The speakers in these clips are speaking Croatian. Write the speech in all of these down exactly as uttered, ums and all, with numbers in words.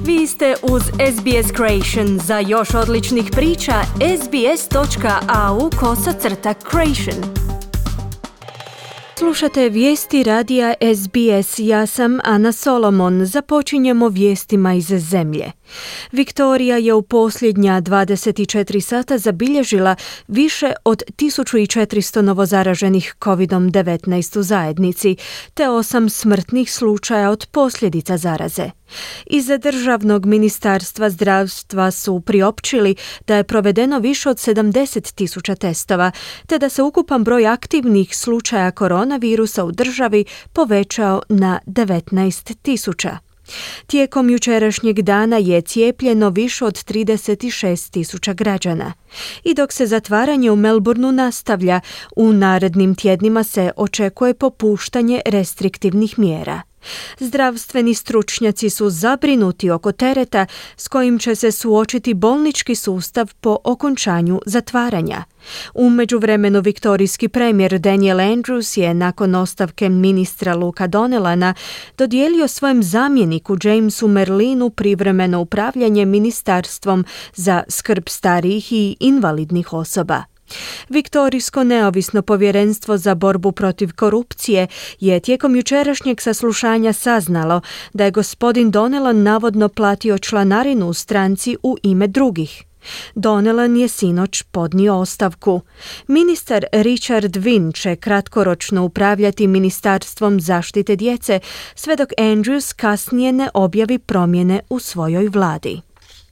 Vi ste uz S B S Creation. Za još odličnih priča, sbs.au kosacrta creation. Slušate vijesti radija S B S. Ja sam Ana Solomon. Započinjemo vijestima iz zemlje. Viktorija je u posljednja dvadeset četiri sata zabilježila više od tisuću četiristo novozaraženih kovid devetnaest u zajednici, te osam smrtnih slučaja od posljedica zaraze. Iz Državnog ministarstva zdravstva su priopćili da je provedeno više od sedamdeset tisuća testova, te da se ukupan broj aktivnih slučaja koronavirusa u državi povećao na devetnaest tisuća. Tijekom jučerašnjeg dana je cijepljeno više od trideset šest tisuća građana. I dok se zatvaranje u Melbourneu nastavlja, u narednim tjednima se očekuje popuštanje restriktivnih mjera. Zdravstveni stručnjaci su zabrinuti oko tereta s kojim će se suočiti bolnički sustav po okončanju zatvaranja. U međuvremenu viktorijski premijer Daniel Andrews je nakon ostavke ministra Luka Donnellana dodijelio svojem zamjeniku Jamesu Merlinu privremeno upravljanje ministarstvom za skrb starijih i invalidnih osoba. Viktorijsko neovisno povjerenstvo za borbu protiv korupcije je tijekom jučerašnjeg saslušanja saznalo da je gospodin Donnellan navodno platio članarinu u stranci u ime drugih. Donnellan je sinoć podnio ostavku. Ministar Richard Wynne će kratkoročno upravljati Ministarstvom zaštite djece sve dok Andrews kasnije ne objavi promjene u svojoj vladi.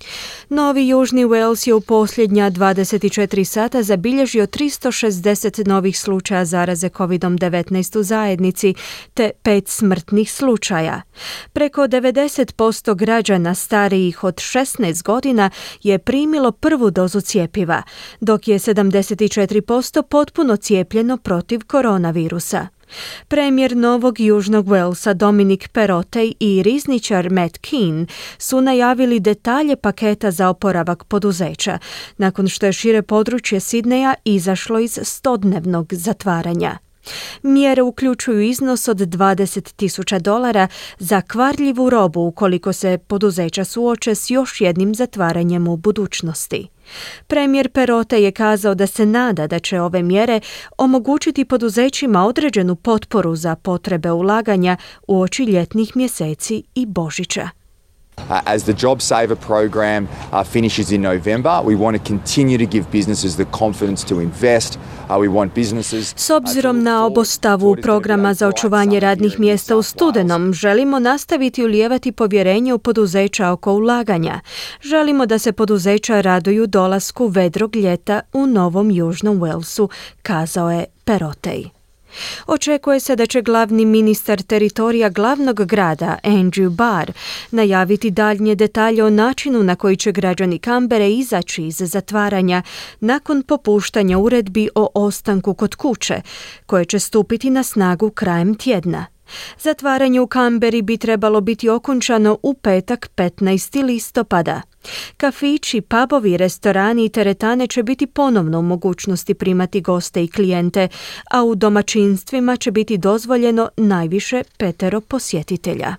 Novi Južni Wales je u posljednja dvadeset četiri sata zabilježio tristo šezdeset novih slučaja zaraze kovid devetnaest u zajednici te pet smrtnih slučaja. Preko devedeset posto građana starijih od šesnaest godina je primilo prvu dozu cjepiva, dok je sedamdeset četiri posto potpuno cijepljeno protiv koronavirusa. Premijer Novog Južnog Walesa Dominic Perrottet i rizničar Matt Kean su najavili detalje paketa za oporavak poduzeća, nakon što je šire područje Sidneja izašlo iz stodnevnog zatvaranja. Mjere uključuju iznos od dvadeset tisuća dolara za kvarljivu robu ukoliko se poduzeća suoče s još jednim zatvaranjem u budućnosti. Premijer Perrottet je kazao da se nada da će ove mjere omogućiti poduzećima određenu potporu za potrebe ulaganja uoči ljetnih mjeseci i Božića. Uh, as the JobSaver program uh, finishes in November, we want to continue to give businesses the confidence to invest. Uh, we want businesses... S obzirom na obostavu programa za očuvanje radnih mjesta u studenom, želimo nastaviti ulijevati povjerenje u poduzeća oko ulaganja. Želimo da se poduzeća raduju dolasku vedrog ljeta u Novom Južnom Walesu, kazao je Perrottet. Očekuje se da će glavni ministar teritorija glavnog grada Andrew Barr najaviti daljnje detalje o načinu na koji će građani Kambere izaći iz zatvaranja nakon popuštanja uredbi o ostanku kod kuće, koje će stupiti na snagu krajem tjedna. Zatvaranje u Kamberi bi trebalo biti okončano u petak petnaestog listopada. Kafići, pubovi, restorani i teretane će biti ponovno u mogućnosti primati goste i klijente, a u domaćinstvima će biti dozvoljeno najviše petero posjetitelja.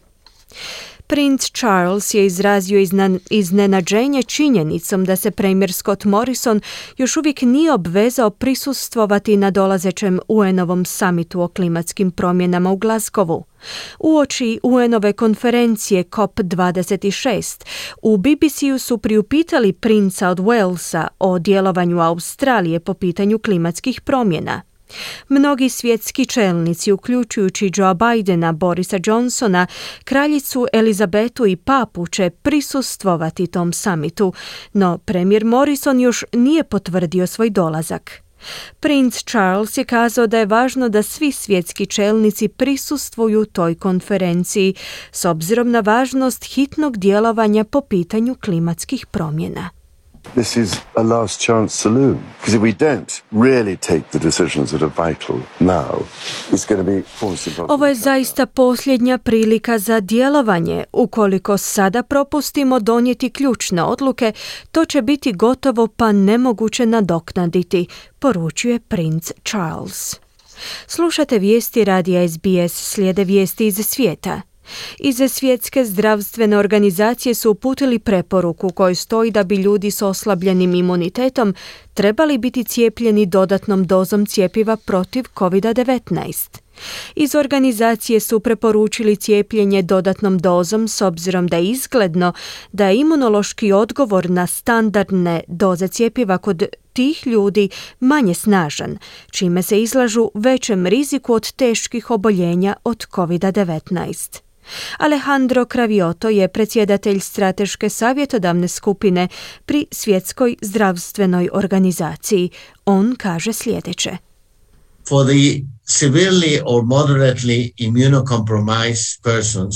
Princ Charles je izrazio iznenađenje činjenicom da se premijer Scott Morrison još uvijek nije obvezao prisustvovati na dolazećem U N-ovom samitu o klimatskim promjenama u Glasgowu. Uoči U N-ove konferencije C O P dvadeset šest u B B C-u su priupitali princa od Walesa o djelovanju Australije po pitanju klimatskih promjena. Mnogi svjetski čelnici, uključujući Joea Bidena, Borisa Johnsona, kraljicu Elizabetu i papu, će prisustvovati tom samitu, no premijer Morrison još nije potvrdio svoj dolazak. Princ Charles je kazao da je važno da svi svjetski čelnici prisustvuju toj konferenciji s obzirom na važnost hitnog djelovanja po pitanju klimatskih promjena. This is a last chance saloon, because if we don't really take the decisions that are vital now, it's going to be forced impossible. Ovo je zaista posljednja prilika za djelovanje. Ukoliko sada propustimo donijeti ključne odluke, to će biti gotovo pa nemoguće nadoknaditi, poručuje princ Charles. Slušate vijesti radija S B S, slijede vijesti iz svijeta. Iz Svjetske zdravstvene organizacije su uputili preporuku u kojoj stoji da bi ljudi s oslabljenim imunitetom trebali biti cijepljeni dodatnom dozom cjepiva protiv kovid devetnaest. Iz organizacije su preporučili cijepljenje dodatnom dozom s obzirom da je izgledno da je imunološki odgovor na standardne doze cjepiva kod tih ljudi manje snažan, čime se izlažu većem riziku od teških oboljenja od kovid devetnaest. Alejandro Cravioto je predsjedatelj strateške savjetodavne skupine pri Svjetskoj zdravstvenoj organizaciji. On kaže sljedeće. For the severely or moderately immunocompromised persons,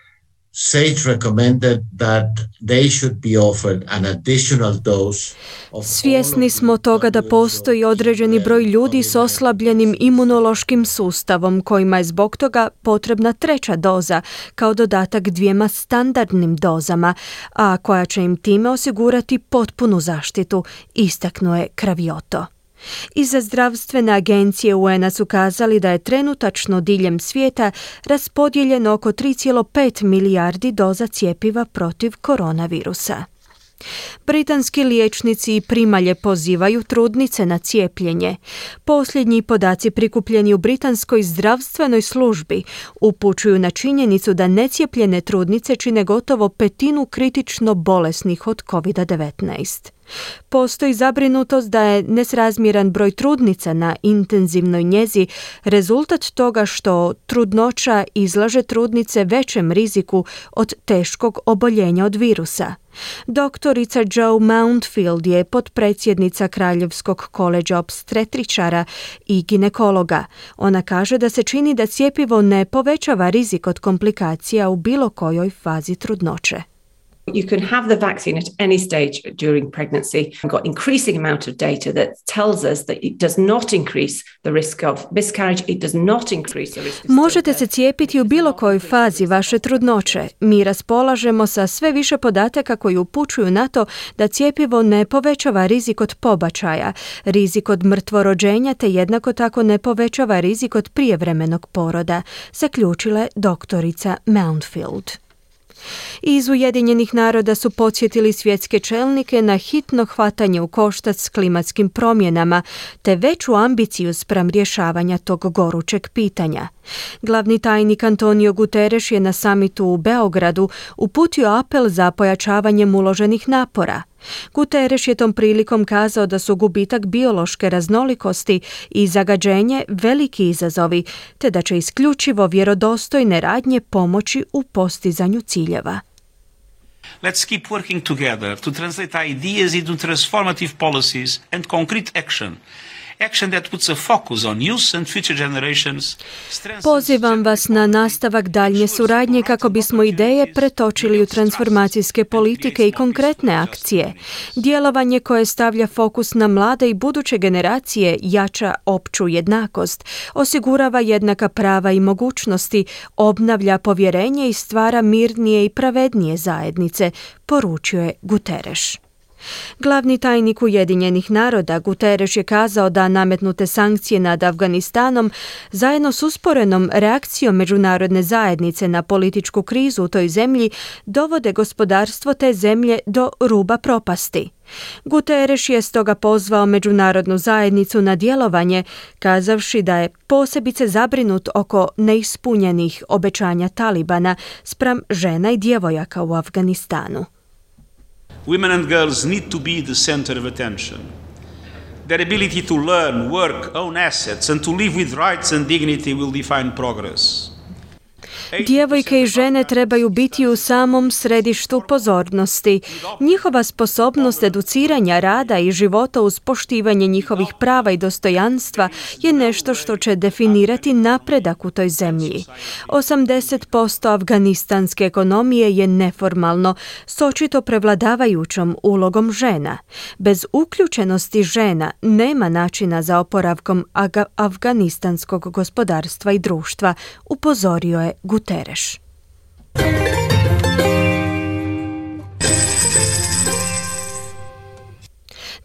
S A G E recommended that they should be offered an additional dose of Svjesni smo toga da postoji određeni broj ljudi s oslabljenim imunološkim sustavom kojima je zbog toga potrebna treća doza kao dodatak dvijema standardnim dozama, a koja će im time osigurati potpunu zaštitu, istaknuo je Cravioto. Iz zdravstvene agencije U N-a su kazali da je trenutačno diljem svijeta raspodijeljeno oko tri zarez pet milijardi doza cjepiva protiv koronavirusa. Britanski liječnici i primalje pozivaju trudnice na cijepljenje. Posljednji podaci prikupljeni u britanskoj zdravstvenoj službi upućuju na činjenicu da necijepljene trudnice čine gotovo petinu kritično bolesnih od kovid devetnaest. Postoji zabrinutost da je nesrazmjeran broj trudnica na intenzivnoj njezi rezultat toga što trudnoća izlaže trudnice većem riziku od teškog oboljenja od virusa. Doktorica Jo Mountfield je potpredsjednica Kraljevskog koledža opstetričara i ginekologa. Ona kaže da se čini da cjepivo ne povećava rizik od komplikacija u bilo kojoj fazi trudnoće. You can have the vaccine at any stage during pregnancy. We've got increasing amount of data that tells us that it does not increase the risk of miscarriage, it does not increase the risk of Možete se cijepiti u bilo kojoj fazi vaše trudnoće. Mi raspolažemo sa sve više podataka koji upućuju na to da cjepivo ne povećava rizik od pobačaja, rizik od mrtvorođenja te jednako tako ne povećava rizik od prijevremenog poroda, zaključila je doktorica Mountfield. Iz Ujedinjenih naroda su podsjetili svjetske čelnike na hitno hvatanje u koštac s klimatskim promjenama te veću ambiciju spram rješavanja tog gorućeg pitanja. Glavni tajnik Antonio Guterres je na samitu u Beogradu uputio apel za pojačavanjem uloženih napora. Guterres je tom prilikom kazao da su gubitak biološke raznolikosti i zagađenje veliki izazovi, te da će isključivo vjerodostojne radnje pomoći u postizanju ciljeva. Let's keep working together to translate ideas into transformative policies and concrete action. Action that puts a focus on youth and future generations. Pozivam vas na nastavak daljnje suradnje kako bismo ideje pretočili u transformacijske politike i konkretne akcije. Djelovanje koje stavlja fokus na mlade i buduće generacije jača opću jednakost, osigurava jednaka prava i mogućnosti, obnavlja povjerenje i stvara mirnije i pravednije zajednice, poručio je Guterres. Glavni tajnik Ujedinjenih naroda Guterres je kazao da nametnute sankcije nad Afganistanom zajedno s usporenom reakcijom međunarodne zajednice na političku krizu u toj zemlji dovode gospodarstvo te zemlje do ruba propasti. Guterres je stoga pozvao međunarodnu zajednicu na djelovanje, kazavši da je posebice zabrinut oko neispunjenih obećanja Talibana spram žena i djevojaka u Afganistanu. Women and girls need to be the center of attention. Their ability to learn, work, own assets and to live with rights and dignity will define progress. Djevojke i žene trebaju biti u samom središtu pozornosti. Njihova sposobnost educiranja, rada i života uz poštivanje njihovih prava i dostojanstva je nešto što će definirati napredak u toj zemlji. osamdeset posto afganistanske ekonomije je neformalno, s očito prevladavajućom ulogom žena. Bez uključenosti žena nema načina za oporavkom aga- afganistanskog gospodarstva i društva, upozorio je Guterres.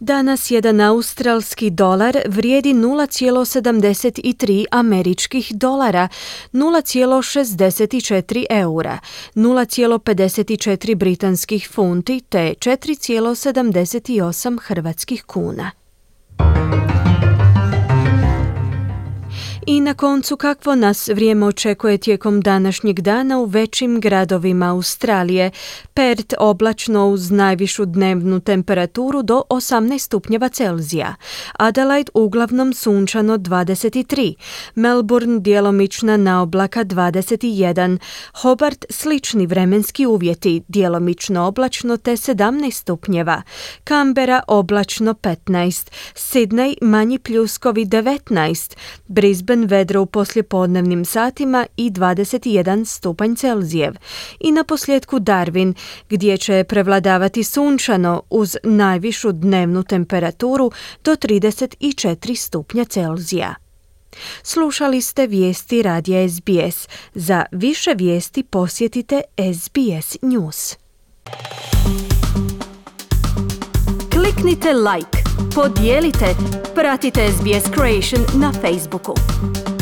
Danas jedan australski dolar vrijedi nula zarez sedamdeset tri američkih dolara, nula zarez šezdeset četiri eura, nula zarez pedeset četiri britanskih funti te četiri zarez sedamdeset osam hrvatskih kuna. I na koncu, kakvo nas vrijeme očekuje tijekom današnjeg dana u većim gradovima Australije. Perth oblačno uz najvišu dnevnu temperaturu do osamnaest stupnjeva Celzija. Adelaide uglavnom sunčano dvadeset tri. Melbourne djelomična naoblaka dvadeset jedan. Hobart slični vremenski uvjeti, djelomično oblačno te sedamnaest stupnjeva. Canberra oblačno petnaest. Sydney manji pljuskovi devetnaest. Brisbane vedro u poslijepodnevnim satima i dvadeset jedan stupanj Celzijev. I na posljedku Darwin, gdje će prevladavati sunčano uz najvišu dnevnu temperaturu do trideset četiri stupnja Celzija. Slušali ste vijesti radija S B S. Za više vijesti posjetite S B S News. Kliknite like, podijelite, pratite S B S Creation na Facebooku.